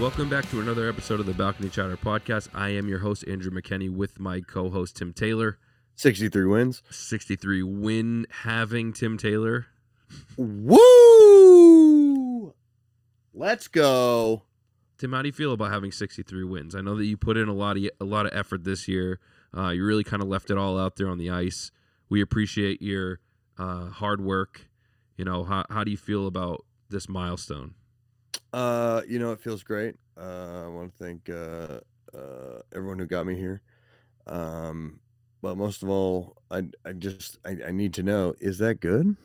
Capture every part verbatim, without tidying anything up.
welcome back to another episode of the Balcony Chatter podcast. I am your host, Andrew McKenney, with my co-host, Tim Taylor. sixty-three wins. sixty-three win having Tim Taylor. Woo! Let's go. Tim, how do you feel about having sixty-three wins? I know that you put in a lot of a lot of effort this year. Uh, you really kind of left it all out there on the ice. We appreciate your uh, hard work. You know, how how do you feel about this milestone? Uh, you know, it feels great. Uh, I want to thank uh, uh, everyone who got me here. Um, but most of all, I I just I, I need to know, is that good?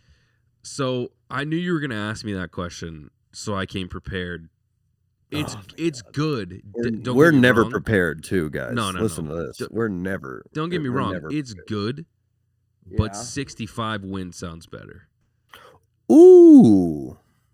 So I knew you were going to ask me that question, so I came prepared. It's Oh, it's God. good. We're, D- don't we're get me never wrong. prepared, too, guys. No, no, Listen no. to this. D- we're never. Don't get me we're wrong. never It's prepared. good, Yeah. but sixty-five wins sounds better. Ooh,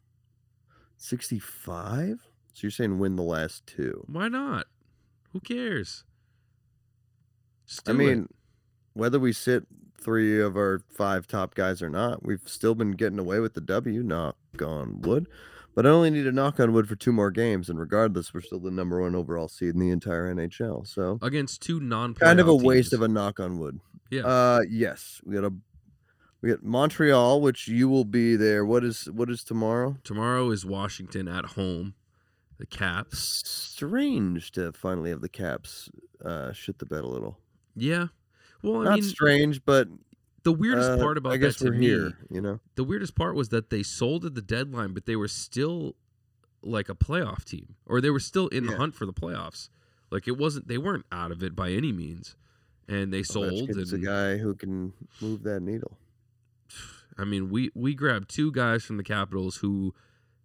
sixty-five. So you're saying win the last two? Why not? Who cares? Just do I mean, it. whether we sit three of our five top guys or not, we've still been getting away with the W, knock on wood. But I only need a knock on wood for two more games, and regardless, we're still the number one overall seed in the entire N H L. So Against two non-playoff kind of a waste teams. of a knock on wood. Yeah. Uh, yes, we got a we got Montreal, which you will be there. What is what is tomorrow? Tomorrow is Washington at home. The Caps. Strange to finally have the Caps uh, shit the bed a little. Yeah. Well, I Not mean, strange, but the weirdest uh, part about I guess that to we're me, here. You know. the weirdest part was that they sold at the deadline, but they were still like a playoff team, or they were still in the Yeah. hunt for the playoffs. Like it wasn't, they weren't out of it by any means, and they sold. Ovechkin's a And guy who can move that needle. I mean, we we grabbed two guys from the Capitals who,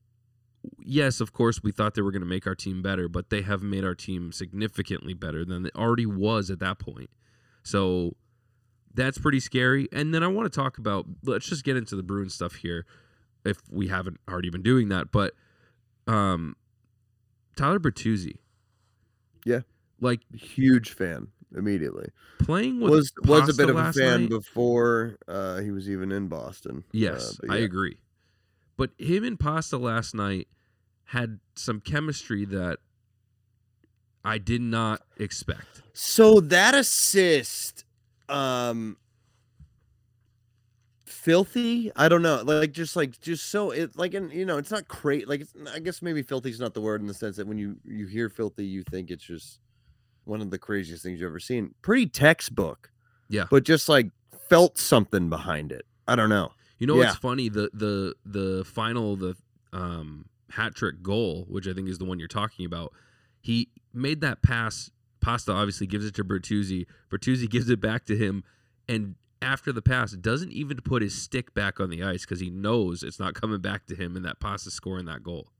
yes, of course, we thought they were going to make our team better, but they have made our team significantly better than it already was at that point. So that's pretty scary. And then I want to talk about, let's just get into the Bruins stuff here, if we haven't already been doing that. But um, Tyler Bertuzzi, Yeah. like Huge fan immediately. playing with Was was a Pasta bit of a last fan night- before uh, he was even in Boston. Yes, Uh, but I yeah. agree. But him and Pasta last night had some chemistry that I did not expect. So that assist, um, filthy. I don't know, like just like just so it like and you know it's not crazy. Like it's, I guess maybe filthy is not the word in the sense that when you you hear filthy, you think it's just one of the craziest things you've ever seen. Pretty textbook. Yeah. But just like felt something behind it. I don't know. You know Yeah. what's funny? The the the final the um, hat trick goal, which I think is the one you're talking about. He made that pass. Pasta obviously gives it to Bertuzzi. Bertuzzi gives it back to him, and after the pass, doesn't even put his stick back on the ice because he knows it's not coming back to him, and that Pasta scoring that goal.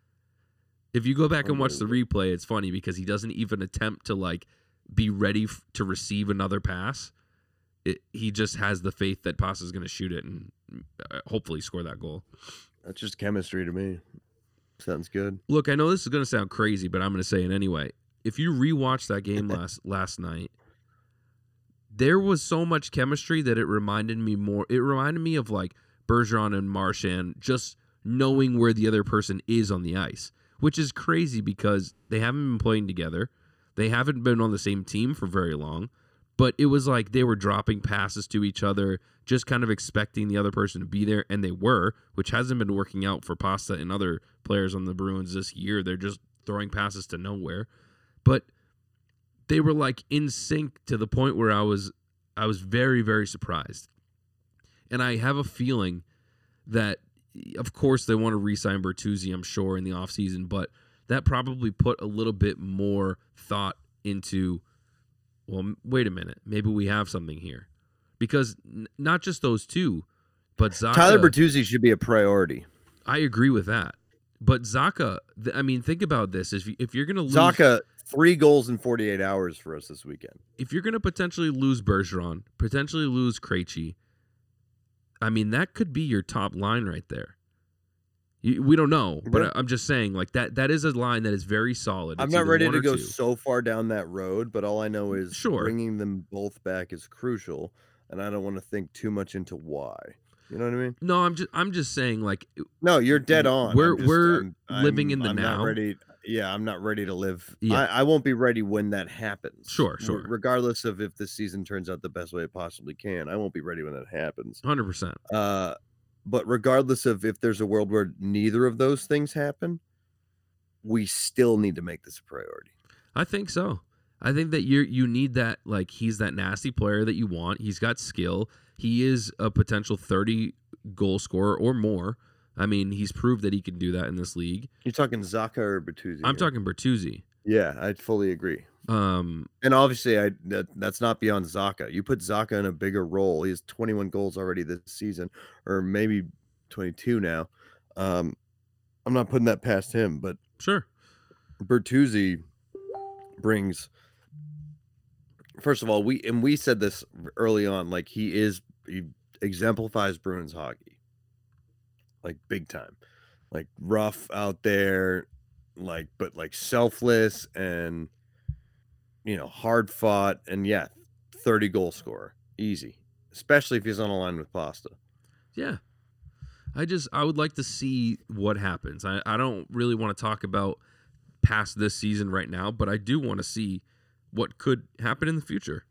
If you go back and watch the replay, it's funny because he doesn't even attempt to like be ready f- to receive another pass. It, he just has the faith that Pasta's going to shoot it and uh, hopefully score that goal. That's just chemistry to me. Sounds good. Look, I know this is going to sound crazy, but I'm going to say it anyway. If you rewatch that game last last night, there was so much chemistry that it reminded me more. It reminded me of like Bergeron and Marchand just knowing where the other person is on the ice, which is crazy because they haven't been playing together. They haven't been on the same team for very long, but it was like they were dropping passes to each other, just kind of expecting the other person to be there, and they were, which hasn't been working out for Pasta and other players on the Bruins this year. They're just throwing passes to nowhere. But they were like in sync to the point where I was I was very, very surprised. And I have a feeling that, of course, they want to re-sign Bertuzzi, I'm sure, in the offseason, but that probably put a little bit more thought into, well, wait a minute, maybe we have something here. Because n- not just those two, but Zacha. Tyler Bertuzzi should be a priority. I agree with that. But Zacha, th- I mean, think about this. If, you, if you're going to lose... Zacha, three goals in forty-eight hours for us this weekend. If you're going to potentially lose Bergeron, potentially lose Krejci, I mean, that could be your top line right there. You, we don't know, but Yeah. I, I'm just saying, like that. That is a line that is very solid. I'm It's not either ready one to or go two. so far down that road, but all I know is Sure. bringing them both back is crucial, and I don't want to think too much into why. You know what I mean? No, I'm just I'm just saying, like No, you're dead on. We're- I'm just- we're I'm- living I'm- in the I'm now. Not ready. yeah, I'm not ready to live. Yeah. I, I won't be ready when that happens. Sure, R- sure. regardless of if the season turns out the best way it possibly can, I won't be ready when that happens. one hundred percent. Uh, but regardless of if there's a world where neither of those things happen, we still need to make this a priority. I think so. I think that you you need that, like, he's that nasty player that you want. He's got skill. He is a potential thirty goal scorer or more. I mean, he's proved that he can do that in this league. You're talking Zaka or Bertuzzi? I'm here? talking Bertuzzi. Yeah, I fully agree. Um, And obviously, I that, that's not beyond Zaka. You put Zaka in a bigger role. He has twenty-one goals already this season, or maybe twenty-two now. Um, I'm not putting that past him, but sure. Bertuzzi brings. First of all, we and we said this early on, like he is he exemplifies Bruins hockey, like big time, like rough out there, like but like selfless and you know hard fought, and yeah, thirty goal scorer, easy, especially if he's on a line with Pasta. Yeah. I just I would like to see what happens. I, I don't really want to talk about past this season right now, but I do want to see what could happen in the future.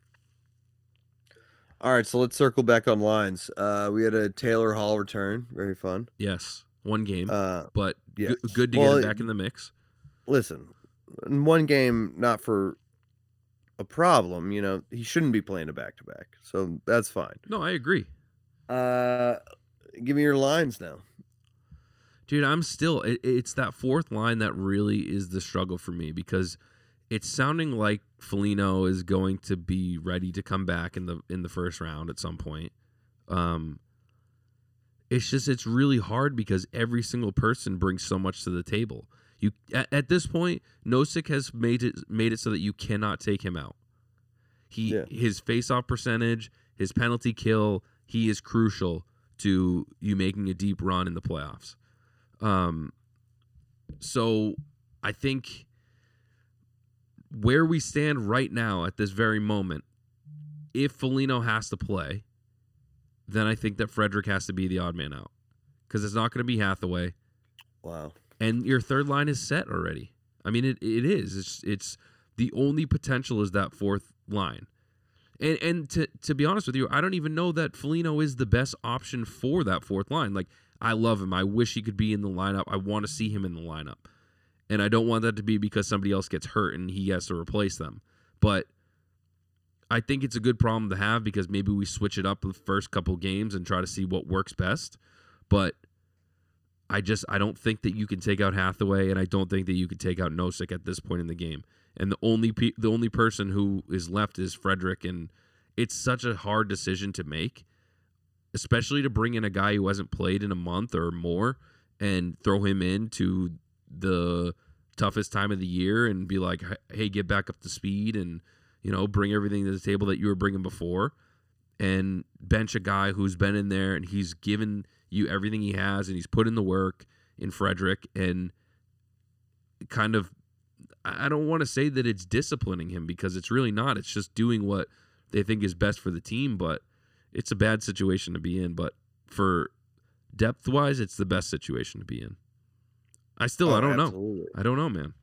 All right, so let's circle back on lines. Uh, we had a Taylor Hall return, very fun. Yes, one game, Uh, but yes. good, good to Well, get him back in the mix. Listen, in one game, not for a problem, you know, he shouldn't be playing a back to back, so that's fine. No, I agree. Uh, give me your lines now. Dude, I'm still it, it's that fourth line that really is the struggle for me, because it's sounding like Foligno is going to be ready to come back in the in the first round at some point. Um, it's just it's really hard because every single person brings so much to the table. You at, at this point, Nosek has made it made it so that you cannot take him out. He Yeah. his face-off percentage, his penalty kill, he is crucial to you making a deep run in the playoffs. Um, so I think where we stand right now at this very moment, if Foligno has to play, then I think that Frederic has to be the odd man out, because it's not going to be Hathaway, Wow. and your third line is set already. I mean, it it is. It's it's the only potential is that fourth line, and and to to be honest with you, I don't even know that Foligno is the best option for that fourth line. Like, I love him. I wish he could be in the lineup. I want to see him in the lineup. And I don't want that to be because somebody else gets hurt and he has to replace them. But I think it's a good problem to have, because maybe we switch it up the first couple games and try to see what works best. But I just I don't think that you can take out Hathaway, and I don't think that you can take out Nosek at this point in the game. And the only pe- the only person who is left is Frederic, and it's such a hard decision to make, especially to bring in a guy who hasn't played in a month or more and throw him into the toughest time of the year and be like, hey, get back up to speed and, you know, bring everything to the table that you were bringing before, and bench a guy who's been in there and he's given you everything he has and he's put in the work in Frederic, and kind of, I don't want to say that it's disciplining him, because it's really not. It's just doing what they think is best for the team, but it's a bad situation to be in. But for depth-wise, it's the best situation to be in. I still, Oh, I don't absolutely. know. I don't know, man.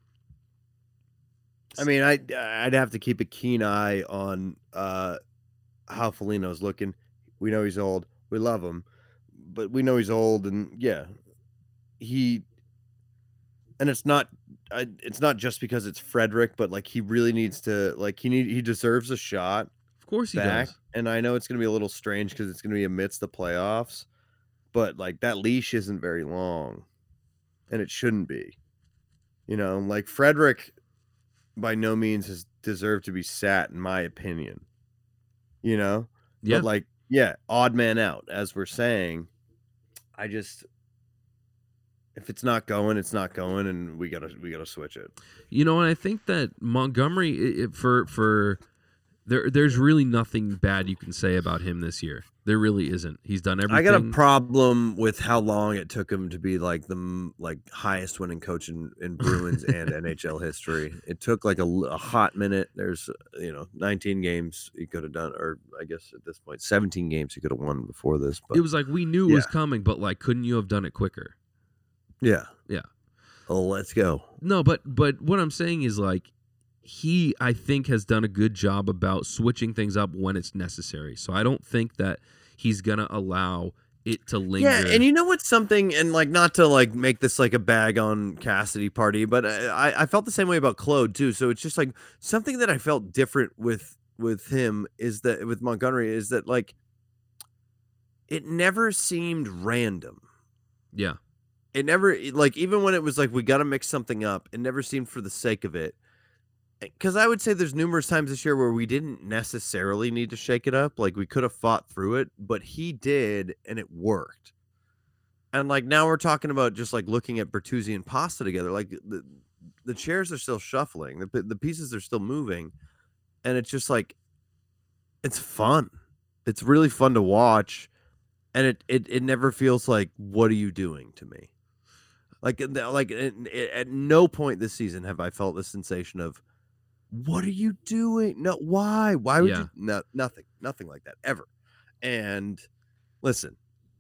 I mean, I I'd have to keep a keen eye on uh, how Foligno's looking. We know he's old. We love him, but we know he's old, and yeah, he. And it's not, I, it's not just because it's Frederic, but like he really needs to, like he need he deserves a shot Of course he back. does. And I know it's gonna be a little strange because it's gonna be amidst the playoffs, but like that leash isn't very long, and it shouldn't be. You know, like Frederic by no means has deserved to be sat, in my opinion. You know? Yeah. But like, yeah, odd man out, as we're saying. I just if it's not going, it's not going, and we gotta we gotta switch it. You know, and I think that Montgomery, it, it- for for there, there's really nothing bad you can say about him this year. There really isn't. He's done everything. I got a problem with how long it took him to be like the m- like highest winning coach in, in Bruins and N H L history. It took like a, l- a hot minute. There's uh, you know nineteen games he could have done, or I guess at this point seventeen games he could have won before this. But It was like we knew it was Yeah. coming, but like, couldn't you have done it quicker? yeah, Yeah. Oh, let's go. No, but but what I'm saying is like he I think has done a good job about switching things up when it's necessary. So I don't think that he's gonna allow it to linger. Yeah, and you know what's something, and like not to like make this like a bag on Cassidy party, but I I felt the same way about Claude too. So it's just like something that I felt different with with him is that with Montgomery is that like it never seemed random. Yeah. It never like even when it was like we got to mix something up, it never seemed for the sake of it. Because I would say there's numerous times this year where we didn't necessarily need to shake it up. Like we could have fought through it, but he did, and it worked. And like now we're talking about just like looking at Bertuzzi and Pasta together. Like the the chairs are still shuffling, the the pieces are still moving, and it's just like it's fun. It's really fun to watch, and it it it never feels like what are you doing to me? Like like at no point this season have I felt the sensation of what are you doing? No, why? Why would Yeah. you? No, nothing, nothing like that ever. And listen,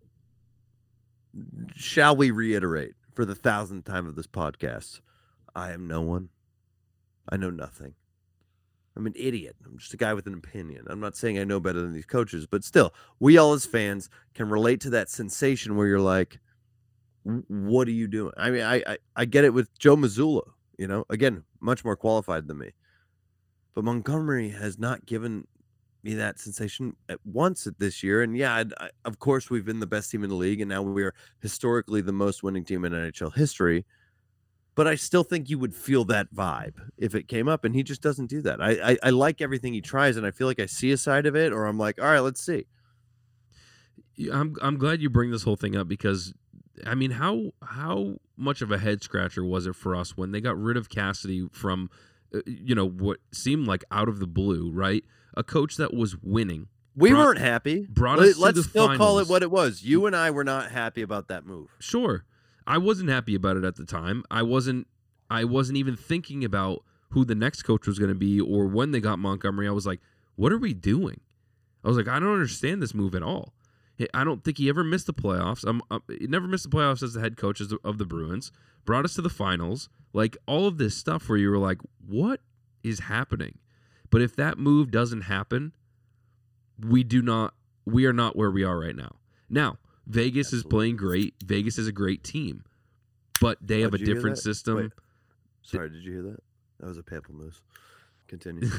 shall we reiterate for the thousandth time of this podcast? I am no one. I know nothing. I'm an idiot. I'm just a guy with an opinion. I'm not saying I know better than these coaches, but still, we all as fans can relate to that sensation where you're like, what are you doing? I mean, I I, I get it with Joe Mazzulla, you know, again, much more qualified than me. But Montgomery has not given me that sensation at once this year. And yeah, I, I, of course, we've been the best team in the league, and now we're historically the most winning team in N H L history. But I still think you would feel that vibe if it came up, and he just doesn't do that. I, I, I like everything he tries, and I feel like I see a side of it, or I'm like, all right, let's see. I'm I'm glad you bring this whole thing up because, I mean, how how much of a head scratcher was it for us when they got rid of Cassidy from, uh, you know, what seemed like out of the blue, right? A coach that was winning. We brought, weren't happy. Brought us Let's to the still finals. call it what it was. You and I were not happy about that move. Sure. I wasn't happy about it at the time. I wasn't I wasn't even thinking about who the next coach was going to be or when they got Montgomery. I was like, what are we doing? I was like, I don't understand this move at all. I don't think he ever missed the playoffs. Um, uh, he never missed the playoffs as the head coach of the Bruins. Brought us to the finals. Like all of this stuff where you were like, what is happening? But if that move doesn't happen, we do not. We are not where we are right now. Now, Vegas Absolutely. is playing great. Vegas is a great team, but they oh, have a different system. Wait. Sorry, did you hear that? That was a pamplemousse. Continue.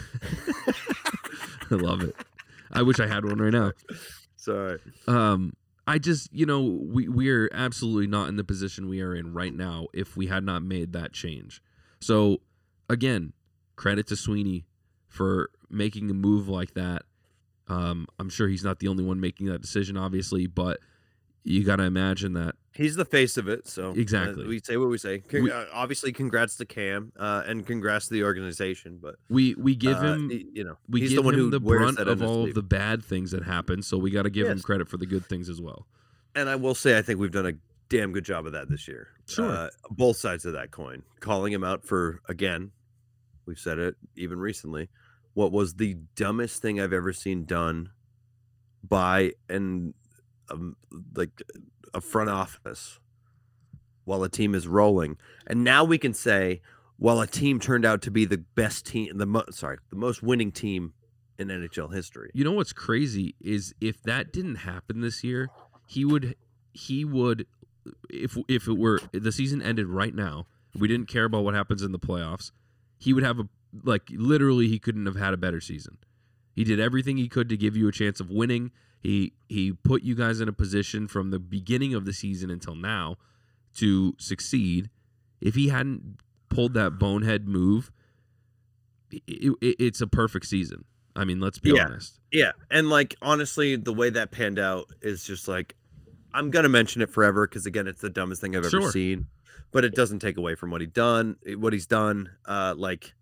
I love it. I wish I had one right now. Sorry. Um, I just, you know, we we're absolutely not in the position we are in right now if we had not made that change. So, again, credit to Sweeney for making a move like that. Um, I'm sure he's not the only one making that decision, obviously, but you got to imagine that he's the face of it. So exactly, uh, we say what we say. Con- we, uh, obviously, congrats to Cam uh, and congrats to the organization. But we we give uh, him, he, you know, we he's give the one him who the wears brunt that of on his all sleeve. of the bad things that happen. So we got to give yes. him credit for the good things as well. And I will say, I think we've done a damn good job of that this year. Sure, uh, both sides of that coin, calling him out for again. We've said it even recently. What was the dumbest thing I've ever seen done by an um, like a front office while a team is rolling, and now we can say, well, a team turned out to be the best team, the mo- sorry, the most winning team in N H L history. You know what's crazy is if that didn't happen this year, he would he would if if it were the season ended right now, we didn't care about what happens in the playoffs, he would have a like literally he couldn't have had a better season. He did everything he could to give you a chance of winning. He he put you guys in a position from the beginning of the season until now to succeed. If he hadn't pulled that bonehead move, it, it, it's a perfect season. I mean, let's be yeah. honest. Yeah, and like honestly, the way that panned out is just like I'm gonna mention it forever because again, it's the dumbest thing I've ever Sure. seen. But it doesn't take away from what he done. What he's done, uh, like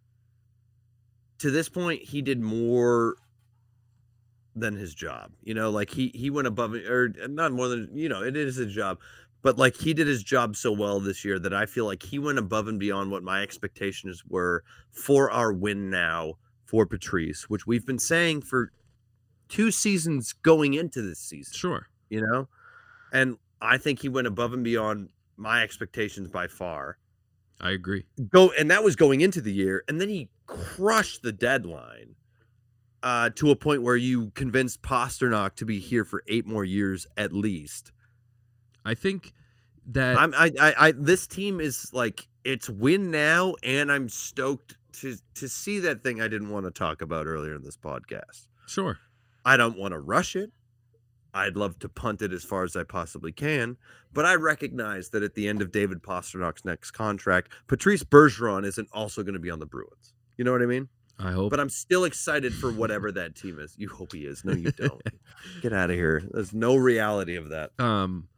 to this point, he did more than his job. You know, like he he went above or not more than you know. It is his job, but like he did his job so well this year that I feel like he went above and beyond what my expectations were for our win now for Patrice, which we've been saying for two seasons going into this season. Sure. You know, and I think he went above and beyond my expectations by far. I agree. Go and that was going into the year, and then he crushed the deadline uh, to a point where you convinced Pasternak to be here for eight more years at least. I think that I'm I, I I this team is like it's win now, and I'm stoked to to see that thing I didn't want to talk about earlier in this podcast. sure. I don't want to rush it. I'd love to punt it as far as I possibly can, but I recognize that at the end of David Pasternak's next contract, Patrice Bergeron isn't also going to be on the Bruins. You know what I mean? I hope. But I'm still excited for whatever that team is. You hope he is. No, you don't. Get out of here. There's no reality of that. Um,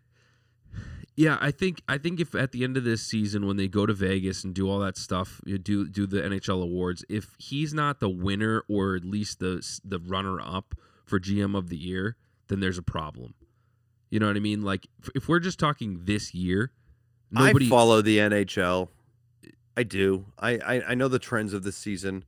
yeah, I think I think if at the end of this season, when they go to Vegas and do all that stuff, you do do the N H L awards, if he's not the winner or at least the the runner up for G M of the year, then there's a problem. You know what I mean? Like if- if we're just talking this year, nobody. I follow the N H L. I do. I, I I know the trends of this season,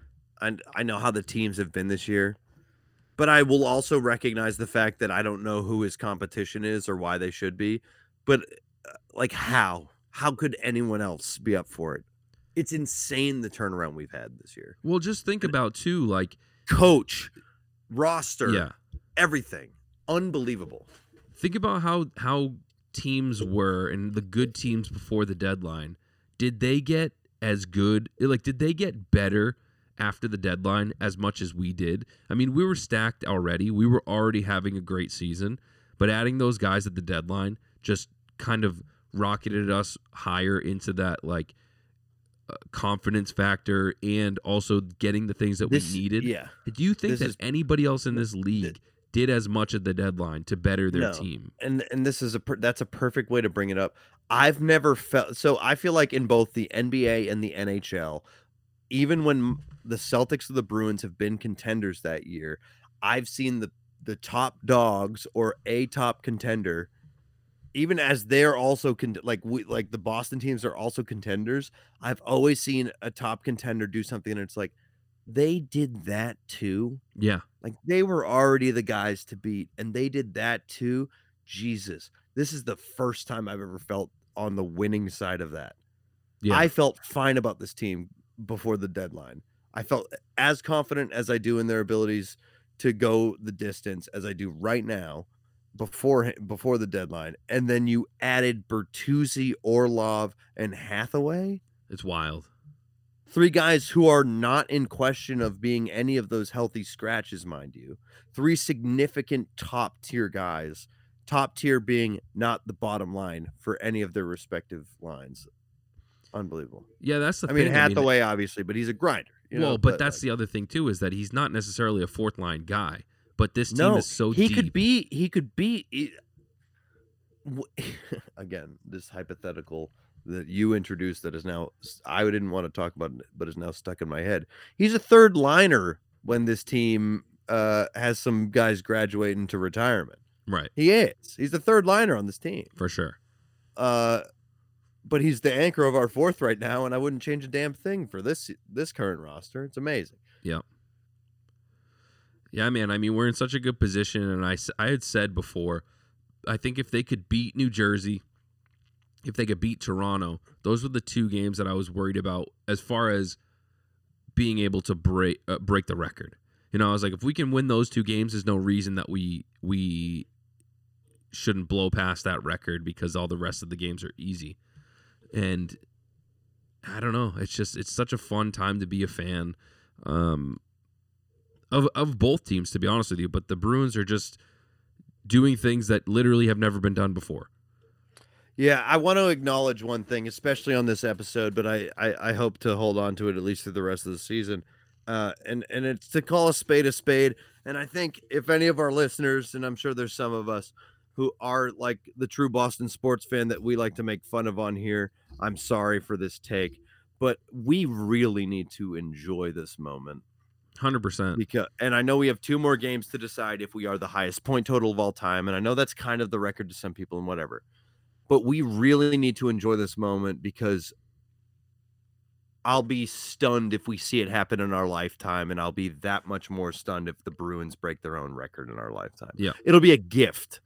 and I know how the teams have been this year. But I will also recognize the fact that I don't know who his competition is or why they should be. But uh, like how? How could anyone else be up for it? It's insane the turnaround we've had this year. Well, just think about too, like Coach, roster, yeah. everything. Unbelievable. Think about how how teams were and the good teams before the deadline. Did they get as good? Like, did they get better after the deadline as much as we did? I mean, we were stacked already. We were already having a great season, but adding those guys at the deadline just kind of rocketed us higher into that like uh, confidence factor and also getting the things that This, we needed. Yeah. Do you think This that is- anybody else in this league did as much at the deadline to better their No. team? and and this is a per, that's a perfect way to bring it up. I've never felt so. I feel like in both the N B A and the N H L, even when the Celtics or the Bruins have been contenders that year, I've seen the the top dogs or a top contender, even as they're also con- like we like the Boston teams are also contenders. I've always seen a top contender do something, and it's like they did that too. Yeah. Like they were already the guys to beat, and they did that too. Jesus, this is the first time I've ever felt on the winning side of that. Yeah. I felt fine about this team before the deadline. I felt as confident as I do in their abilities to go the distance as I do right now before before the deadline. And then you added Bertuzzi, Orlov, and Hathaway. It's wild. Three guys who are not in question of being any of those healthy scratches, mind you. Three significant top tier guys. Top tier being not the bottom line for any of their respective lines. Unbelievable. Yeah, that's the I thing. mean, Hathaway, obviously, but he's a grinder. You well, know, but that's like, the other thing too, is that he's not necessarily a fourth line guy. But this team no, is so he deep. could be. He could be. he- w- again, this hypothetical that you introduced that is now I didn't want to talk about, but is now stuck in my head. He's a third liner when this team uh, has some guys graduating to retirement. Right, He is. He's the third liner on this team. for sure. Uh, but he's the anchor of our fourth right now, and I wouldn't change a damn thing for this this current roster. It's amazing. Yeah. Yeah, man. I mean, we're in such a good position, and I, s- I had said before, I think if they could beat New Jersey, if they could beat Toronto, those were the two games that I was worried about as far as being able to break uh, break the record. You know, I was like, if we can win those two games, there's no reason that we we shouldn't blow past that record because all the rest of the games are easy. And I don't know. It's just it's such a fun time to be a fan. Um, Of, of both teams, to be honest with you, but the Bruins are just doing things that literally have never been done before. Yeah, I want to acknowledge one thing, especially on this episode, but I, I, I hope to hold on to it at least through the rest of the season. Uh, and, and it's to call a spade a spade. And I think if any of our listeners, and I'm sure there's some of us who are like the true Boston sports fan that we like to make fun of on here, I'm sorry for this take, but we really need to enjoy this moment. one hundred percent. Because, and I know we have two more games to decide if we are the highest point total of all time. And I know that's kind of the record to some people and whatever. But we really need to enjoy this moment because I'll be stunned if we see it happen in our lifetime. And I'll be that much more stunned if the Bruins break their own record in our lifetime. Yeah. It'll be a gift.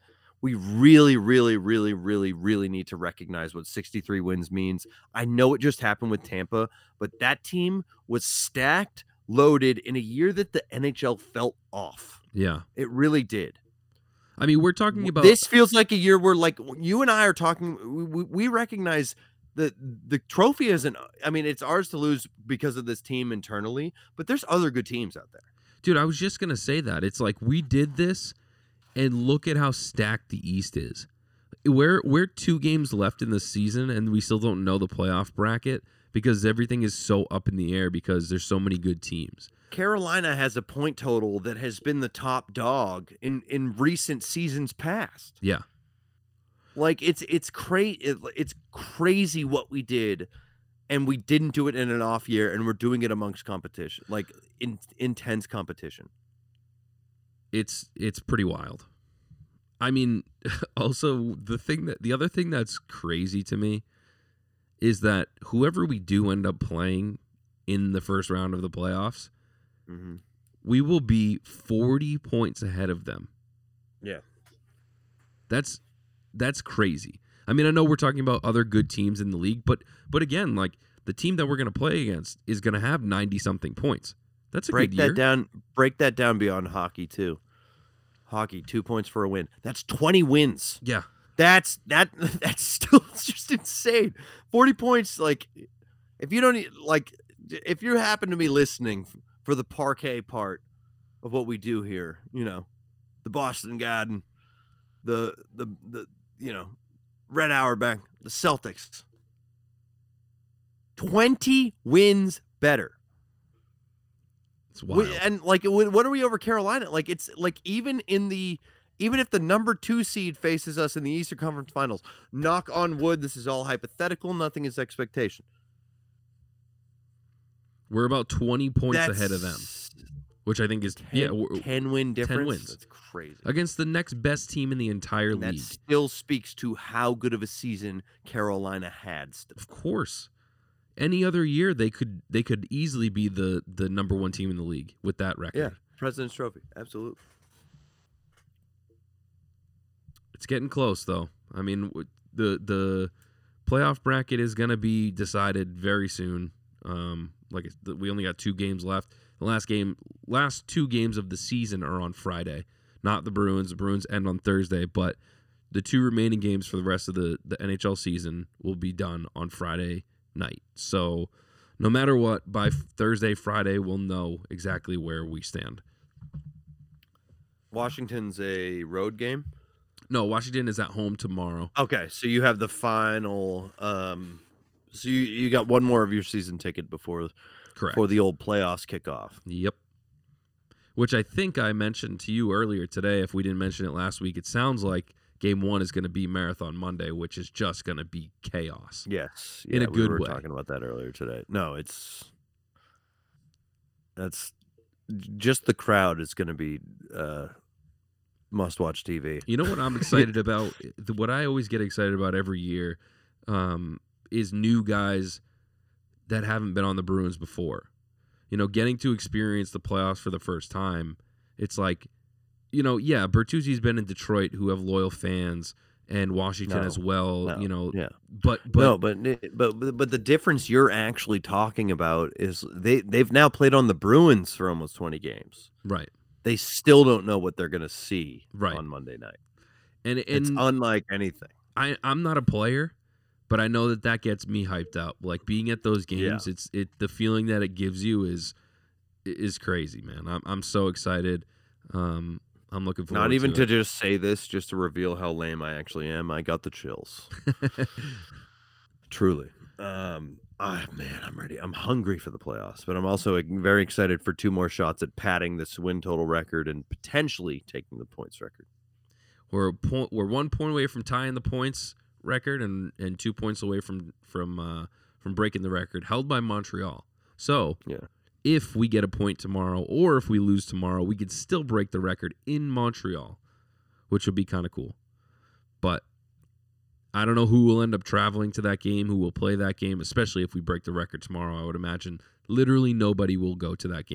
we really, really, really, really, really need to recognize what sixty-three wins means. I know it just happened with Tampa, but that team was stacked, loaded in a year that the N H L felt off. Yeah. It really did. I mean, we're talking about This feels like a year where, like, you and I are talking. We, we recognize that the trophy isn't. I mean, it's ours to lose because of this team internally, but there's other good teams out there. Dude, I was just going to say that. It's like we did this, and look at how stacked the East is. We're, we're two games left in the season, and we still don't know the playoff bracket because everything is so up in the air because there's so many good teams. Carolina has a point total that has been the top dog in, in recent seasons past. Yeah. Like, it's it's crazy. It, it's crazy what we did, and we didn't do it in an off year, and we're doing it amongst competition, like in, intense competition. It's it's pretty wild. I mean, also the thing that the other thing that's crazy to me is that whoever we do end up playing in the first round of the playoffs, mm-hmm. we will be forty points ahead of them. Yeah. That's that's crazy. I mean, I know we're talking about other good teams in the league, but but again, like the team that we're going to play against is going to have ninety something points. That's a break good year. that down. Break that down beyond hockey too. Hockey, two points for a win. That's twenty wins. Yeah. That's that. That's still just insane. Forty points. Like, if you don't e- like, if you happen to be listening for the parquet part of what we do here, you know, the Boston Garden, the the the you know, Red Auerbach, the Celtics. twenty wins better. It's wild. We, and like, what are we over Carolina? Like, it's like even in the even if the number two seed faces us in the Eastern Conference Finals, knock on wood, this is all hypothetical. Nothing is expectation. We're about twenty points That's ahead of them, which I think is ten, yeah, we're- ten win difference. ten wins. That's crazy. against the next best team in the entire And that league. still speaks to how good of a season Carolina had. Still. Of course. Any other year they could they could easily be the the number one team in the league with that record. Yeah, President's Trophy, absolutely. It's getting close though. I mean, w- the the playoff bracket is going to be decided very soon. Um, like it's- we only got two games left. The last game, last two games of the season are on Friday. Not the Bruins. The Bruins end on Thursday, but the two remaining games for the rest of the the N H L season will be done on Friday night. So no matter what, by Thursday, Friday, we'll know exactly where we stand. Washington's a road game. No, Washington is at home tomorrow. Okay, so you have the final. Um, so you, you got one more of your season ticket before Correct. before the old playoffs kick off. Yep. Which I think I mentioned to you earlier today. If we didn't mention it last week, it sounds like game one is going to be Marathon Monday, which is just going to be chaos. Yes, In a we good were way. talking about that earlier today. No, it's that's just the crowd is going to be uh, must-watch T V. You know what I'm excited about? The- What I always get excited about every year um, is new guys that haven't been on the Bruins before. You know, getting to experience the playoffs for the first time. It's like, you know, yeah, Bertuzzi's been in Detroit, who have loyal fans, and Washington No, as well. no, you know, yeah. but but no, but, but but but the difference you're actually talking about is they they've now played on the Bruins for almost twenty games. right, They still don't know what they're going to see Right. on Monday night. and It's and unlike anything. I I'm not a player, but I know that that gets me hyped up. Like being at those games, it's it the feeling that it gives you is is crazy, man. I'm I'm so excited. Um, I'm looking forward. Not even to, to it. just say this, just to reveal how lame I actually am. I got the chills. Truly. Um, ah, man, I'm ready. I'm hungry for the playoffs, but I'm also like, very excited for two more shots at padding this win total record and potentially taking the points record. We're a point. We're one point away from tying the points record, and, and two points away from from uh, from breaking the record held by Montreal. So, Yeah. if we get a point tomorrow, or if we lose tomorrow, we could still break the record in Montreal, which would be kind of cool. But I don't know who will end up traveling to that game, who will play that game, especially if we break the record tomorrow. I would imagine literally nobody will go to that game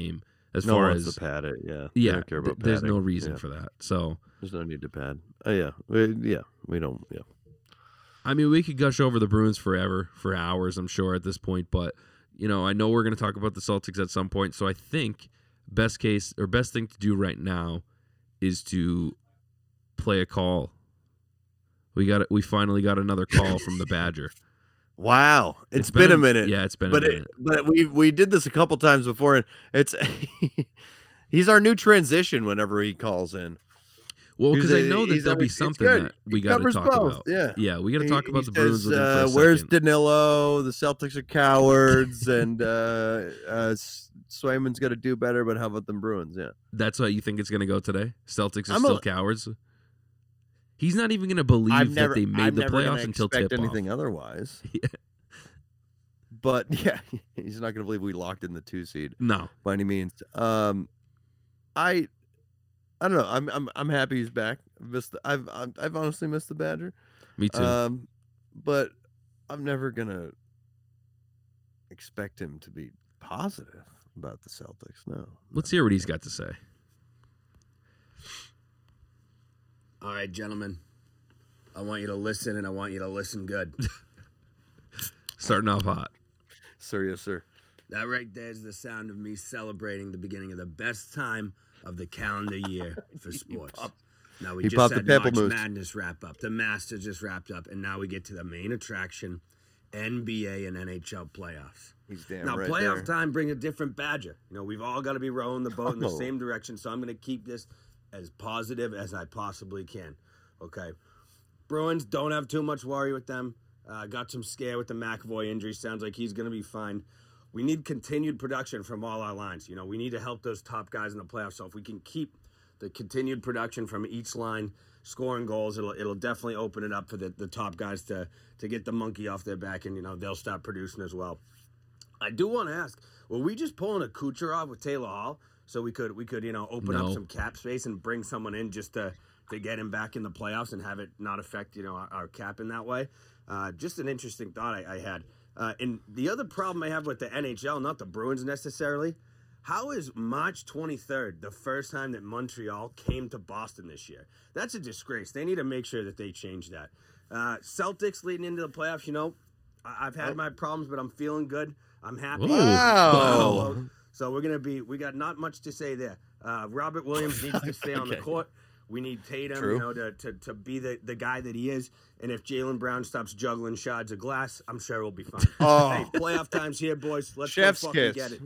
as no far one as wants to pad it. Yeah, they yeah, don't care th- about there's no padding. reason Yeah. for that. So There's no need to pad. Oh yeah, we, yeah, we don't. Yeah, I mean, we could gush over the Bruins forever, for hours, I'm sure, at this point. But, you know, I know we're going to talk about the Celtics at some point. So I think best case or best thing to do right now is to play a call. We got it. We finally got another call from the Badger. wow, it's been, a a- minute. Yeah, it's been but a it, minute. but we we did this a couple times before, and it's he's our new transition whenever he calls in. Well, He's because I a- know that he's there'll a- be it's something good. that we He got to covers talk both, about. yeah. Yeah, we got to He- talk he about the says, Bruins with him for uh, a where's second. Danilo? The Celtics are cowards, and uh, uh, S- Swayman's got to do better. But how about them Bruins? Yeah, That's how you think it's going to go today? Celtics are I'm still a- cowards? He's not even going to believe I've never, that they made I'm the never gonna playoffs until expect tip-off. anything otherwise. Yeah. But yeah, he's not going to believe we locked in the two seed No. by any means. Um, I, I don't know. I'm I'm I'm happy he's back. I've missed. The, I've I've I've honestly missed the Badger. Me too. Um, but I'm never gonna expect him to be positive about the Celtics. No. Let's hear what he's got to say. All right, gentlemen. I want you to listen, and I want you to listen good. Starting off hot. Sir, yes, sir. That right there is the sound of me celebrating the beginning of the best time of the calendar year for sports. popped- Now we he just popped the had March pamplemousse. Madness wrap up. The Masters just wrapped up, and now we get to the main attraction, N B A and N H L playoffs. He's damn Now, right playoff there. time brings a different Badger. You know, we've all got to be rowing the boat in the Oh. same direction, so I'm going to keep this as positive as I possibly can. Okay. Bruins, don't have too much worry with them. Uh, got some scare with the McAvoy injury. Sounds like he's going to be fine. We need continued production from all our lines. You know, we need to help those top guys in the playoffs. So if we can keep the continued production from each line, scoring goals, it'll it'll definitely open it up for the, the top guys to to get the monkey off their back, and you know they'll start producing as well. I do want to ask: were we just pulling a Kucherov with Taylor Hall so we could we could you know open No. up some cap space and bring someone in just to to get him back in the playoffs and have it not affect you know our, our cap in that way? Uh, just an interesting thought I, I had. Uh, and the other problem I have with the N H L, not the Bruins necessarily, how is March twenty-third the first time that Montreal came to Boston this year? That's a disgrace. They need to make sure that they change that. Uh, Celtics leading into the playoffs, you know, I- I've had my problems, but I'm feeling good. I'm happy. Whoa. Wow. So we're going to be, we got not much to say there. Uh, Robert Williams needs to stay on the Okay. court. We need Tatum, True. you know, to, to, to be the, the guy that he is. And if Jaylen Brown stops juggling shards of glass, I'm sure we'll be fine. Oh. Hey, playoff time's here, boys. Let's Chef's go fucking kiss. get it.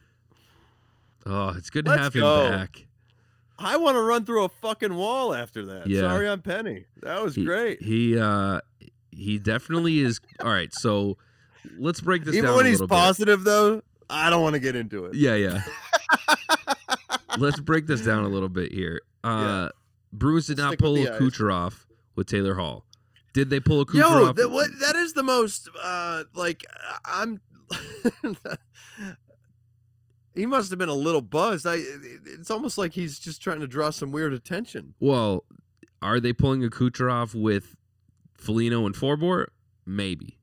Oh, it's good to Let's have him go. back. I want to run through a fucking wall after that. Yeah. Sorry, I'm Penny. That was He, great. He uh he definitely is. All right, so let's break this Even down when a he's little bit. positive, though, I don't want to get into it. Yeah, yeah. Let's break this down a little bit here. Uh Bruins did not Stick with pull the a eyes. Kucherov with Taylor Hall. Did they pull a Yo, Kucherov? that, what, that is the most, uh, like, I'm. He must have been a little buzzed. I. It's almost like he's just trying to draw some weird attention. Well, are they pulling a Kucherov with Foligno and Forbort? Maybe.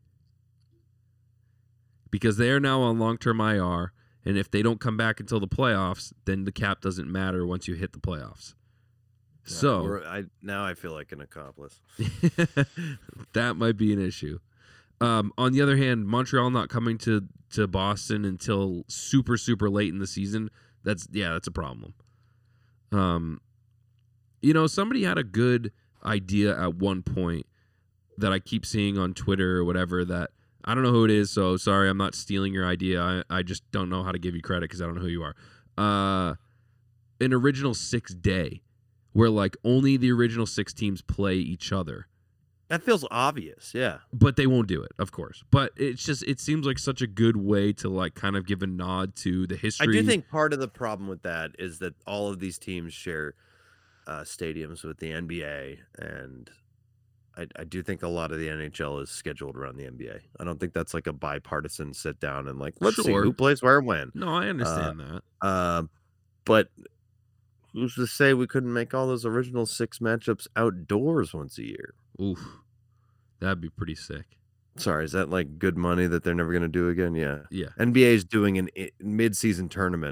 Because they are now on long-term I R, and if they don't come back until the playoffs, then the cap doesn't matter once you hit the playoffs. So We're- I now I feel like an accomplice. that might be an issue. Um, on the other hand, Montreal not coming to, to Boston until super, super late in the season, that's yeah, that's a problem. Um, you know, somebody had a good idea at one point that I keep seeing on Twitter or whatever that I don't know who it is, so sorry, I'm not stealing your idea. I, I just don't know how to give you credit because I don't know who you are. Uh, an original six day where like only the original six teams play each other. That feels obvious. Yeah. But they won't do it, of course. But it's just it seems like such a good way to like kind of give a nod to the I history. do think part of the problem with that is that all of these teams share uh, stadiums with the N B A, and I, I do think a lot of the N H L is scheduled around the N B A. I don't think that's like a bipartisan sit down and like let's see Sure. who plays where and when. No, I understand that. Uh, but who's to say we couldn't make all those original six matchups outdoors once a year? Oof. That'd be pretty sick. Sorry, is that like good money that they're never going to do again? Yeah. Yeah. N B A is doing an i- mid-season tournament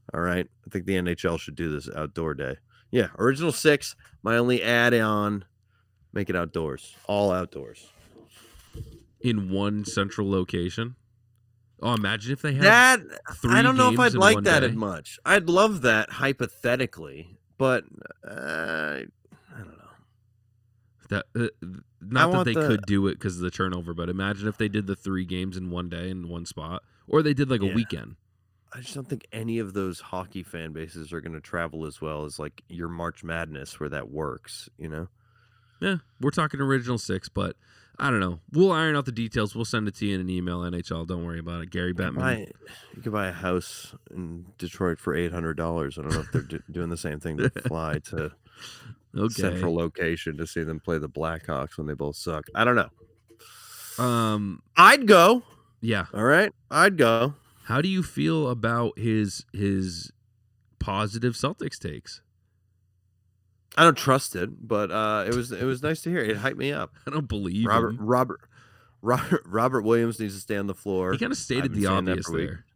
All right. I think the N H L should do this outdoor day. Yeah. Original six. My only add on, make it outdoors. All outdoors. In one central location. Oh, imagine if they had That, three I don't know if games I'd in like one that day. as much. I'd love that hypothetically, but uh, I don't know. That uh, not that want they the- could do it because of the turnover, but imagine if they did the three games in one day in one spot, or they did like Yeah. a weekend. I just don't think any of those hockey fan bases are going to travel as well as like your March Madness where that works, you know? Yeah, we're talking original six, but I don't know. We'll iron out the details. We'll send it to you in an email, N H L. Don't worry about it. Gary You could Bettman. buy, you could buy a house in Detroit for eight hundred dollars. I don't know if they're do- doing the same thing to fly to Okay. central location to see them play the Blackhawks when they both suck. I don't know. Um. I'd go. Yeah. All right. I'd go. How do you feel about his his positive Celtics takes? I don't trust it, but uh, it was it was nice to hear. It hyped me up. I don't believe Robert him. Robert Robert Robert Williams needs to stay on the floor. He kind of I've stated been the saying that obvious for weeks. there.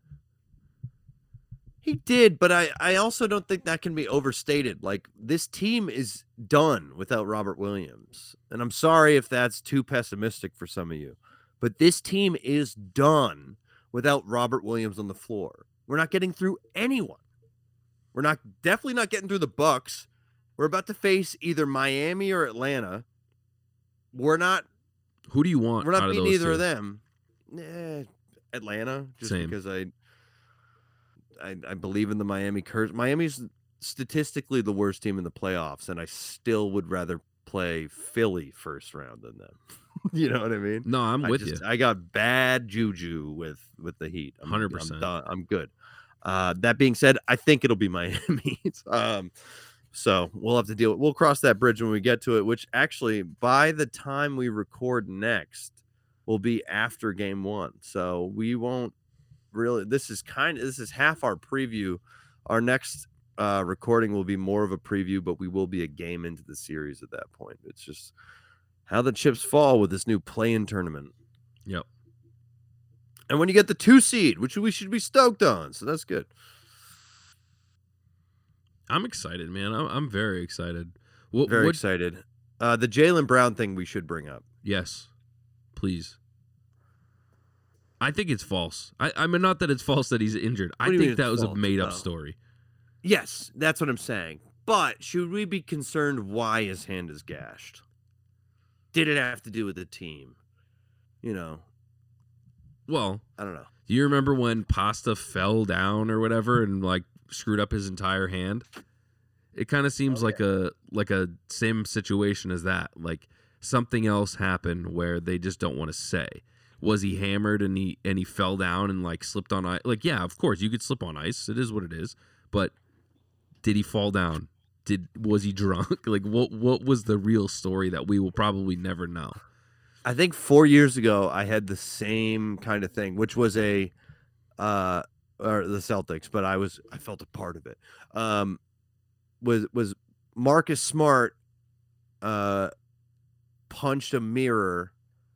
He did, but I, I also don't think that can be overstated. Like, this team is done without Robert Williams. And I'm sorry if that's too pessimistic for some of you, but this team is done without Robert Williams on the floor. We're not getting through anyone. We're not definitely not getting through the Bucks. We're about to face either Miami or Atlanta. We're not Who do you want? we're out not of beating those either two? of them. Eh, Atlanta, just Same. because I, I I believe in the Miami curse. Miami's statistically the worst team in the playoffs, and I still would rather play Philly first round than them. You know what I mean? No, I'm I with just- you. I got bad juju with with the Heat. I'm- one hundred I'm percent. done. I'm good. Uh, that being said, I think it'll be Miami. um, so we'll have to deal. We'll cross that bridge when we get to it. Which actually, by the time we record next, will be after Game One. So we won't really. This is kind of this is half our preview. Our next uh, recording will be more of a preview, but we will be a game into the series at that point. It's just how the chips fall with this new play-in tournament. Yep. And when you get the two seed, which we should be stoked on, so that's good. I'm excited, man. I'm, I'm very excited. What, Very what, excited. Uh, the Jaylen Brown thing we should bring up. Yes, please. I think it's false. I, I mean, not that it's false that he's injured. What I do you think mean that it's was a false? made-up No. story. Yes, that's what I'm saying. But should we be concerned why his hand is gashed? Did it have to do with the team? You know, Well, I don't know. do you remember when Pasta fell down or whatever and like screwed up his entire hand? It kind of seems Oh, like a like a same situation as that. Like something else happened where they just don't want to say. Was he hammered and he and he fell down and like slipped on ice? Like, yeah, of course you could slip on ice. It is what it is. But did he fall down? Did was he drunk? Like what what was the real story that we will probably never know? I think four years ago I had the same kind of thing, which was a uh or the Celtics, but I was I felt a part of it. Um was was Marcus Smart uh punched a mirror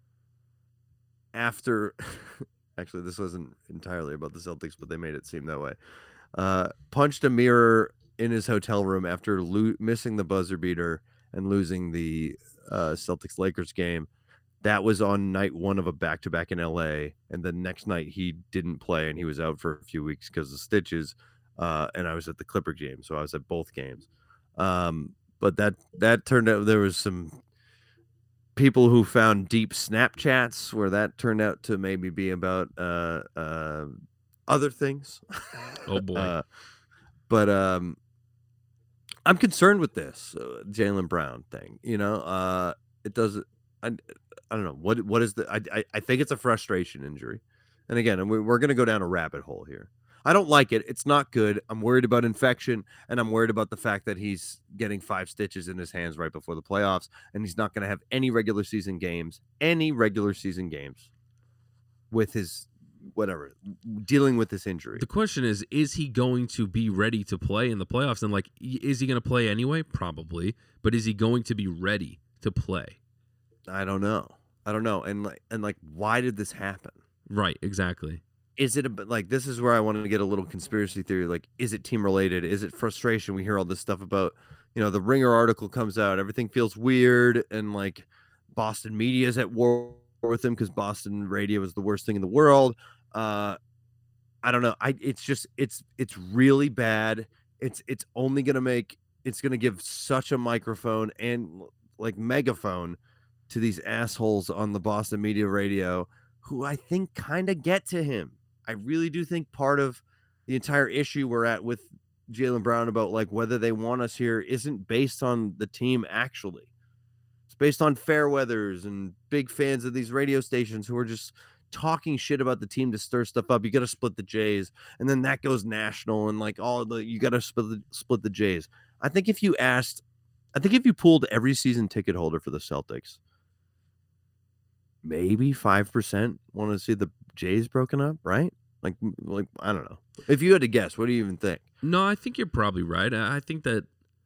after actually this wasn't entirely about the Celtics, but they made it seem that way. Uh punched a mirror in his hotel room after lo- missing the buzzer beater and losing the uh Celtics Lakers game. That was on night one of a back-to-back in L A, and the next night he didn't play, and he was out for a few weeks because of stitches. Uh, and I was at the Clipper game, so I was at both games. Um, but that that turned out there was some people who found deep Snapchats where that turned out to maybe be about uh, uh, other things. Oh boy. Uh, but um, I'm concerned with this uh, Jaylen Brown thing. You know, uh, it doesn't. I, I don't know what what is the. I, I I think it's a frustration injury, and again, we- we're going to go down a rabbit hole here. I don't like it. It's not good. I'm worried about infection, and I'm worried about the fact that he's getting five stitches in his hands right before the playoffs, and he's not going to have any regular season games, any regular season games, with his whatever dealing with this injury. The question is, is he going to be ready to play in the playoffs? And like, y- is he going to play anyway? Probably. But is he going to be ready to play? I don't know. I don't know. And like and like why did this happen? Right, exactly. is it a, bit- like this is where I wanted to get a little conspiracy theory? Like, is it team related? Is it frustration? We hear all this stuff about, you know, the Ringer article comes out, everything feels weird, and like Boston media is at war with him because Boston radio is the worst thing in the world. Uh, I don't know. I it's just it's it's really bad. It's it's only gonna make it's gonna give such a microphone and like megaphone to these assholes on the Boston media radio who I think kind of get to him. I really do think part of the entire issue we're at with Jaylen Brown about like whether they want us here isn't based on the team actually. It's based on fair weathers and big fans of these radio stations who are just talking shit about the team to stir stuff up. You got to split the Jays, and then that goes national, and like all the you got to split the, split the Jays. I think if you asked, I think if you pulled every season ticket holder for the Celtics, maybe five percent want to see the Jays broken up, right? Like, like I don't know. If you had to guess, what do you even think? No, I think you're probably right. I I think that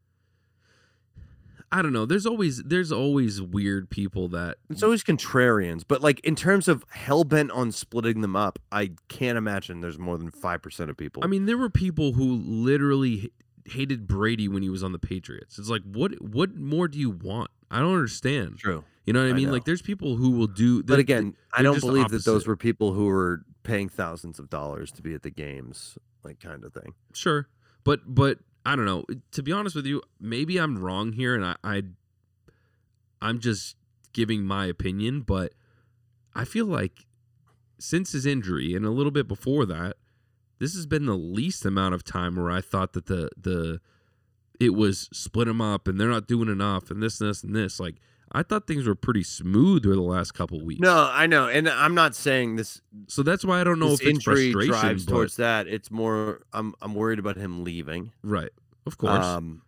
I don't know. There's always there's always weird people that It's always contrarians, but like in terms of hell bent on splitting them up, I can't imagine there's more than five percent of people. I mean, there were people who literally h- hated Brady when he was on the Patriots. It's like, what what more do you want? I don't understand. true. You know what I I mean? know. Like, there's people who will do. But again, I they're don't just believe that those opposite. were people who were paying thousands of dollars to be at the games, like kind of thing. Sure, but but I don't know. To be honest with you, maybe I'm wrong here, and I, I I'm just giving my opinion. But I feel like since his injury and a little bit before that, this has been the least amount of time where I thought that the the it was split them up and they're not doing enough and this and this and this. Like, I thought things were pretty smooth over the last couple weeks. No, I know, and I'm not saying this. So that's why I don't know this if it's injury frustration. drives but- towards that. It's more. I'm I'm worried about him leaving. right, of course. Um,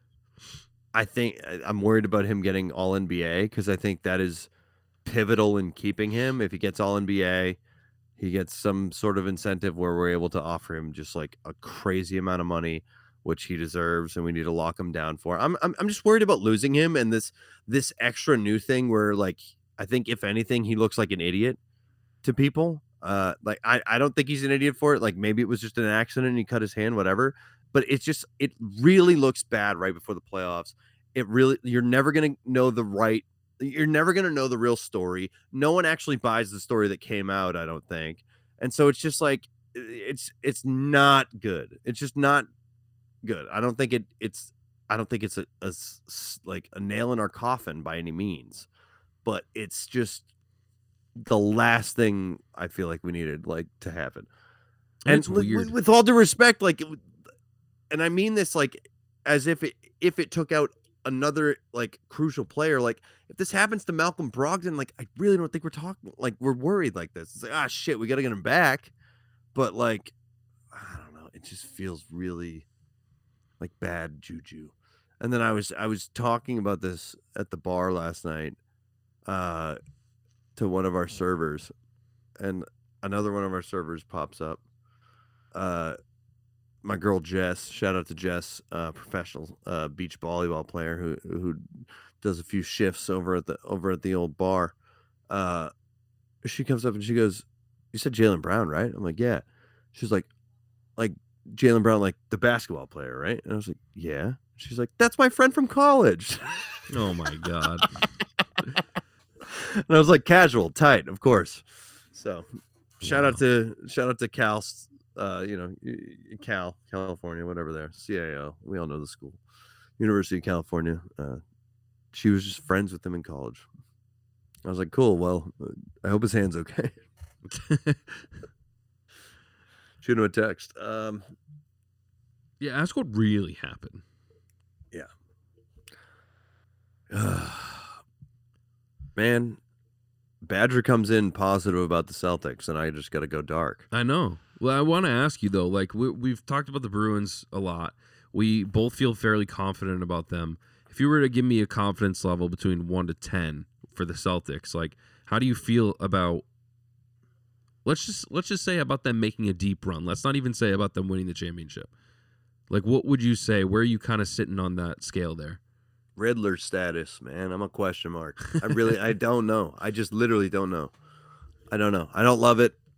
I think I'm worried about him getting All N B A because I think that is pivotal in keeping him. If he gets All N B A, he gets some sort of incentive where we're able to offer him just like a crazy amount of money, which he deserves, and we need to lock him down for. I'm I'm I'm just worried about losing him and this this extra new thing where like I think if anything he looks like an idiot to people. Uh, like I I don't think he's an idiot for it. Like maybe it was just an accident and he cut his hand, whatever. But it's just it really looks bad right before the playoffs. It really you're never gonna know the right. You're never gonna know the real story. No one actually buys the story that came out, I don't think. And so it's just like it's it's not good. It's just not good. I don't think it it's I don't think it's a, a s- s- like a nail in our coffin by any means. But it's just the last thing I feel like we needed like to happen. And And it's with, weird. with, with all due respect, like, it would- and I mean this like as if it if it took out another like crucial player, like if this happens to Malcolm Brogdon, like I really don't think we're talking like we're worried like this. It's like ah shit, we got to get him back, but like I don't know, it just feels really like bad juju. And then I was I was talking about this at the bar last night uh to one of our servers, and another one of our servers pops up. Uh my girl Jess, shout out to Jess, uh professional uh beach volleyball player who who does a few shifts over at the over at the old bar. Uh she comes up and she goes, "You said Jaylen Brown, right?" I'm like, "Yeah." She's like, "Like Jaylen Brown, like the basketball player, right?" And I was like, "Yeah." She's like, "That's my friend from college." Oh my god. And I was like, "Casual, tight, of course." So, shout out to shout out to Cal, uh, you know, y- y- Cal, California, whatever there, C A O. We all know the school, University of California. Uh, she was just friends with him in college. I was like, "Cool. Well, I hope his hand's okay." Shoot him a text. Um, Yeah, ask what really happened. man, Badger comes in positive about the Celtics, and I just got to go dark. I know. Well, I want to ask you though. Like we, we've talked about the Bruins a lot. We both feel fairly confident about them. If you were to give me a confidence level between one to ten for the Celtics, like how do you feel about? Let's just let's just say about them making a deep run. Let's not even say about them winning the championship. Like, what would you say? Where are you kind of sitting on that scale there? Riddler status, man. I'm a question mark. I really, I don't know. I just literally don't know. I don't know. I don't love it.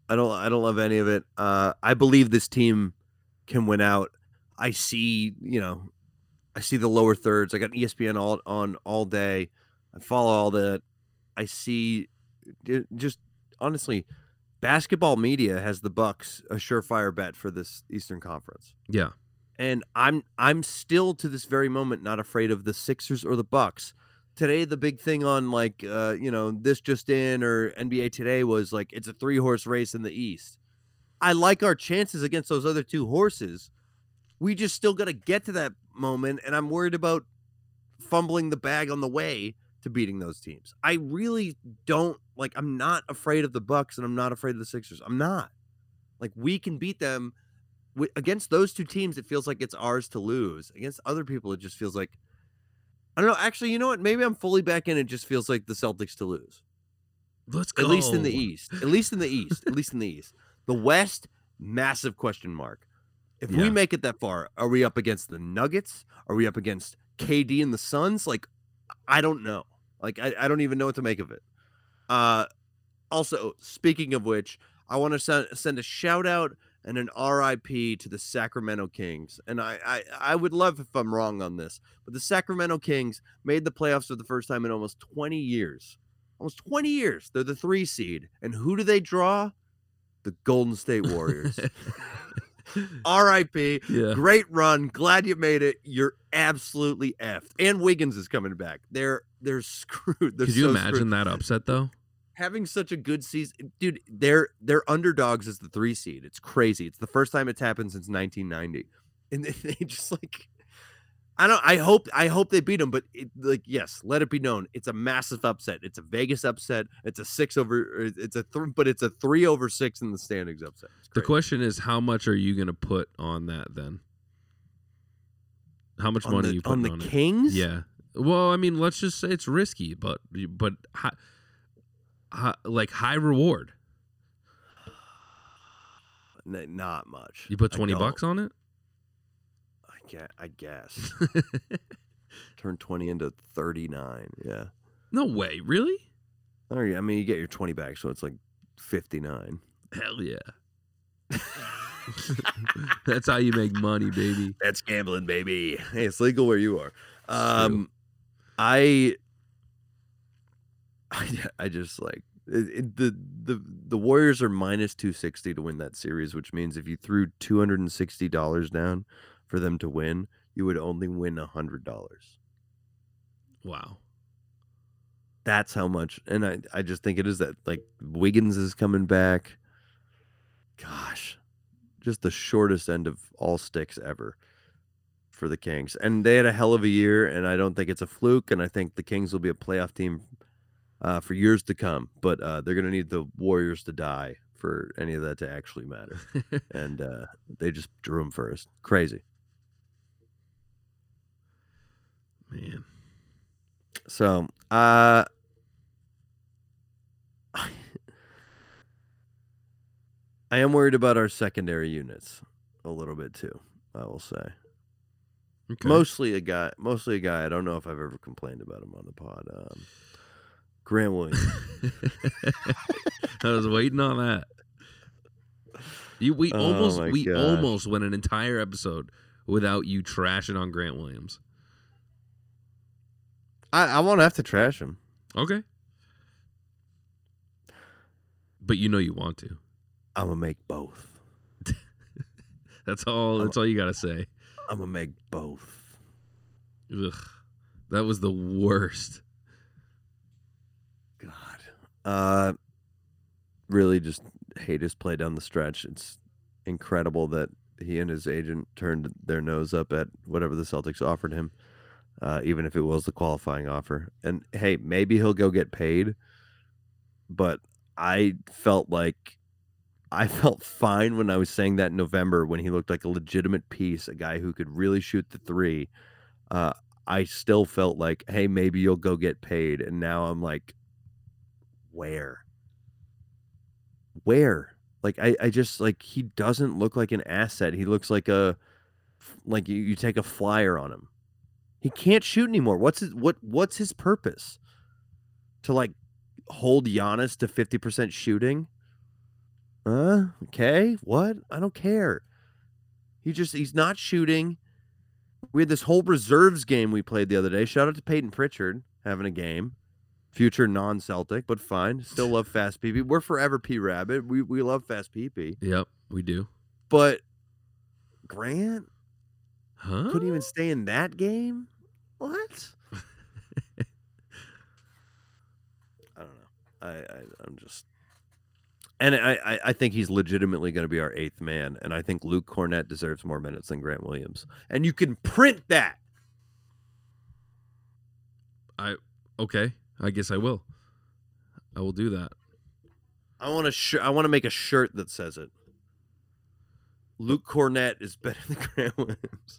I don't I don't love any of it. Uh, I believe this team can win out. I see, you know, I see the lower thirds. I got E S P N all on all day. I follow all that. I see just honestly, basketball media has the Bucks a surefire bet for this Eastern Conference. Yeah. And I'm I'm still to this very moment not afraid of the Sixers or the Bucks. Today, the big thing on like uh, you know, this just in or N B A Today was like it's a three horse race in the East. I like our chances against those other two horses. We just still got to get to that moment, and I'm worried about fumbling the bag on the way to beating those teams. I really don't like. I'm not afraid of the Bucks, and I'm not afraid of the Sixers. I'm not. Like we can beat them we, against those two teams. It feels like it's ours to lose. Against other people, it just feels like I don't know. Actually, you know what? Maybe I'm fully back in. It just feels like the Celtics to lose. Let's go. At least in the East. At least in the East. At least in the East. The West, massive question mark. If Yeah. we make it that far, are we up against the Nuggets? Are we up against K D and the Suns? Like, I don't know. Like, I, I don't even know what to make of it. Uh, also, speaking of which, I want to send, send a shout out and an R I P to the Sacramento Kings. And I, I, I would love if I'm wrong on this, but the Sacramento Kings made the playoffs for the first time in almost twenty years. Almost twenty years. They're the three seed. And who do they draw? The Golden State Warriors. R I P. Yeah. Great run. Glad you made it. You're absolutely effed. And Wiggins is coming back. They're they're screwed. They're Could you so imagine screwed. that upset though? Having such a good season, dude, they're they're underdogs as the three seed. It's crazy. It's the first time it's happened since nineteen ninety, and they, they just like, I don't. I hope I hope they beat them, but it, like, yes, let it be known, it's a massive upset. It's a Vegas upset. It's a six over. It's a th- but it's a three over six in the standings upset. It's The crazy. question is, how much are you going to put on that then? How much on money the, are you putting on the on it? Kings? Yeah. Well, I mean, let's just say it's risky, but but high, high, like high reward. N- not much. You put I twenty don't. bucks on it. I guess. I guess. Turn twenty into thirty-nine. Yeah. No way, really? Oh, yeah. I mean, you get your twenty back, so it's like fifty-nine. Hell yeah. That's how you make money, baby. That's gambling, baby. Hey, it's legal where you are. Um, I, I, I just like it, it- the the the Warriors are minus two sixty to win that series, which means if you threw two hundred and sixty dollars down for them to win, you would only win a hundred dollars. Wow. That's how much, and I I just think it is that like Wiggins is coming back. Gosh, just the shortest end of all sticks ever for the Kings. And they had a hell of a year, and I don't think it's a fluke, and I think the Kings will be a playoff team uh, for years to come. But uh, they're going to need the Warriors to die for any of that to actually matter. And uh, they just drew them first. Crazy. Man. So, uh, I am worried about our secondary units a little bit too, I will say. Okay. Mostly a guy, mostly a guy. I don't know if I've ever complained about him on the pod. Um, Grant Williams. I was waiting on that. You we Oh almost my we gosh. almost went an entire episode without you trashing on Grant Williams. I, I won't have to trash him. Okay. But you know you want to. I'm gonna make both. That's all that's all you gotta say. I'm gonna make both. Ugh. That was the worst. God. Uh, really just hate his play down the stretch. It's incredible that he and his agent turned their nose up at whatever the Celtics offered him, uh, even if it was the qualifying offer. And hey, maybe he'll go get paid, but I felt like I felt fine when I was saying that in November when he looked like a legitimate piece, a guy who could really shoot the three. Uh, I still felt like, hey, maybe you'll go get paid. And now I'm like, where? Where? Like, I, I just, like, he doesn't look like an asset. He looks like a, like you, you take a flyer on him. He can't shoot anymore. What's his, what, what's his purpose? To, like, hold Giannis to fifty percent shooting? Uh, okay, what? I don't care. He just he's not shooting. We had this whole reserves game we played the other day. Shout out to Peyton Pritchard having a game. Future non-Celtic, but fine. Still love Fast P P. We're forever P Rabbit. We we love Fast P P. Yep, we do. But Grant Huh? couldn't even stay in that game? What? I don't know. I, I I'm just and I, I, I think he's legitimately going to be our eighth man, and I think Luke Cornett deserves more minutes than Grant Williams. And you can print that. I okay. I guess I will. I will do that. I want to sh- I want to make a shirt that says it. Luke Cornett is better than Grant Williams.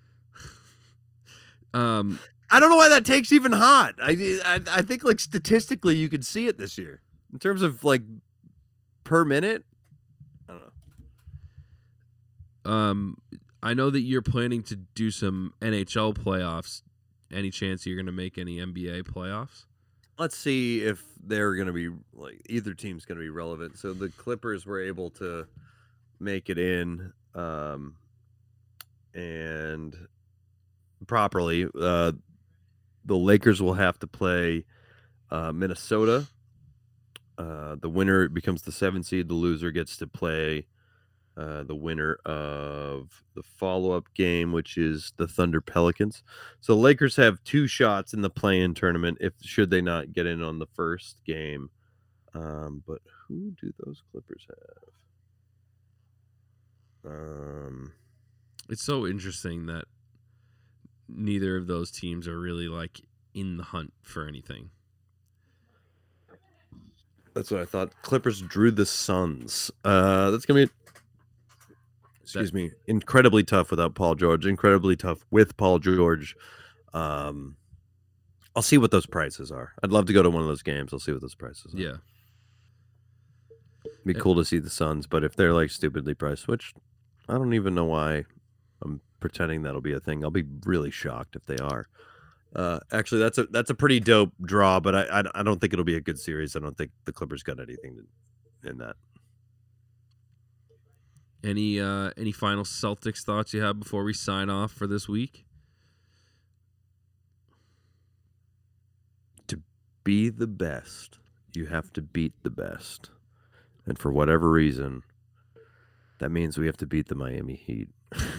Um, I don't know why that takes even hot. I, I I think like statistically you could see it this year in terms of like per minute. I don't know. um, I know that you're planning to do some N H L playoffs. Any chance you're going to make any N B A playoffs? Let's see if they're going to be like either team's going to be relevant. So the Clippers were able to make it in um, and properly. Uh, the Lakers will have to play uh, Minnesota. Uh, the winner becomes the seventh seed. The loser gets to play uh, the winner of the follow-up game, which is the Thunder Pelicans. So the Lakers have two shots in the play-in tournament if should they not get in on the first game. Um, but who do those Clippers have? Um, It's so interesting that neither of those teams are really like in the hunt for anything. that's what I thought. Clippers drew the Suns. Uh, that's gonna be, excuse me, incredibly tough without Paul George. Incredibly tough with Paul George. Um, I'll see what those prices are. I'd love to go to one of those games. I'll see what those prices are. Yeah. It'd be cool to see the Suns, but if they're like stupidly priced, which I don't even know why I'm pretending that'll be a thing, I'll be really shocked if they are. Uh, actually, that's a that's a pretty dope draw, but I, I I don't think it'll be a good series. I don't think the Clippers got anything to, in that. Any uh any final Celtics thoughts you have before we sign off for this week? To be the best, you have to beat the best, and for whatever reason, that means we have to beat the Miami Heat.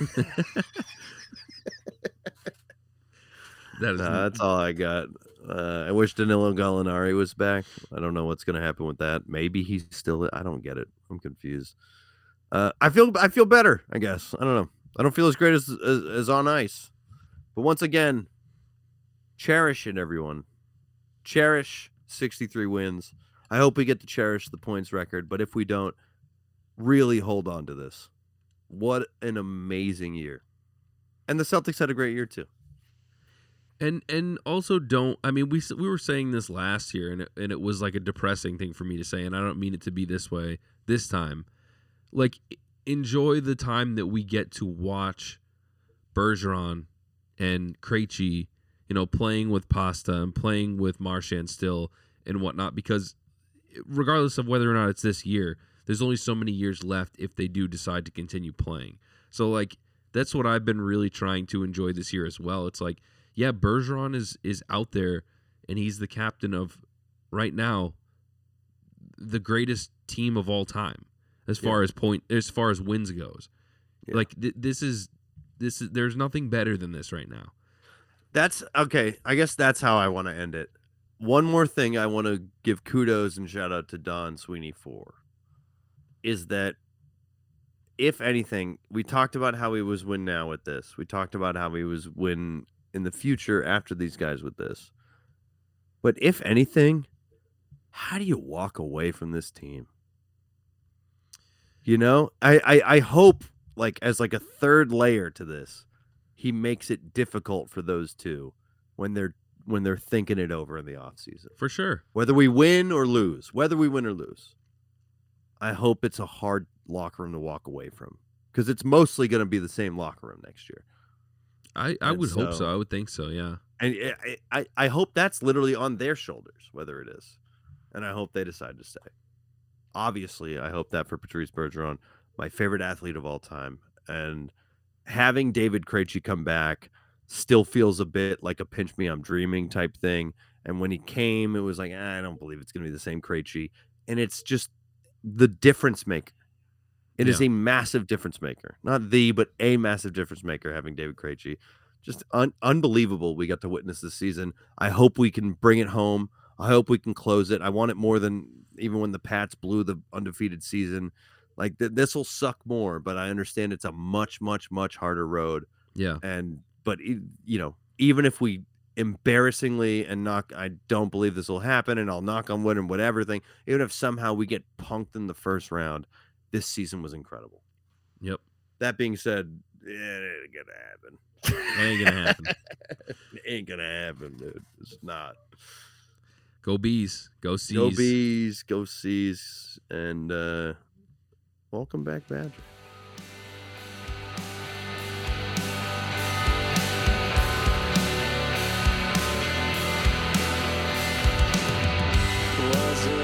That is Nah, that's all I got. Uh, I wish Danilo Gallinari was back. I don't know what's going to happen with that. Maybe he's still. I don't get it. I'm confused. Uh, I feel. I feel better. I guess. I don't know. I don't feel as great as, as as on ice. But once again, cherish it, everyone. Cherish sixty-three wins. I hope we get to cherish the points record. But if we don't, really hold on to this. What an amazing year. And the Celtics had a great year too. And and also don't. I mean, we s- we were saying this last year, and it, and it was like a depressing thing for me to say, and I don't mean it to be this way this time. Like, enjoy the time that we get to watch Bergeron and Krejci, you know, playing with Pasta and playing with Marchand still and whatnot, because regardless of whether or not it's this year, there's only so many years left if they do decide to continue playing. So, like, that's what I've been really trying to enjoy this year as well. It's like, yeah, Bergeron is is out there, and he's the captain of, right now, the greatest team of all time as far Yeah. as point as far as wins goes. Yeah. Like th- this is this is there's nothing better than this right now. That's okay. I guess that's how I want to end it. One more thing I want to give kudos and shout out to Don Sweeney for is that, if anything, we talked about how he was win now with this. We talked about how he was win in the future after these guys with this. But if anything, how do you walk away from this team? You know, I, I, I hope, like, as like a third layer to this, he makes it difficult for those two when they're when they're thinking it over in the offseason. For sure. Whether we win or lose, whether we win or lose, I hope it's a hard locker room to walk away from, because it's mostly going to be the same locker room next year. I, I And would hope so- so. I would think so, yeah. And I, I, I hope that's literally on their shoulders, whether it is. And I hope they decide to stay. obviously, I hope that for Patrice Bergeron, my favorite athlete of all time. And having David Krejci come back still feels a bit like a pinch me, I'm dreaming type thing. And when he came, it was like, ah, I don't believe it's going to be the same Krejci. And it's just the difference maker. It Yeah. is a massive difference maker. Not the, but a massive difference maker having David Krejci. Just un- unbelievable we got to witness this season. I hope we can bring it home. I hope we can close it. I want it more than even when the Pats blew the undefeated season. Like th- this will suck more, but I understand it's a much, much, much harder road. Yeah. And but e- you know, even if we embarrassingly and knock, I don't believe this will happen, and I'll knock on wood and whatever thing. Even if somehow we get punked in the first round, this season was incredible. Yep. That being said, it ain't gonna happen. It ain't gonna happen. It ain't gonna happen, dude. It's not. Go Bees. Go Seas. Go Bees, go Seas, and uh, welcome back, Badger. Was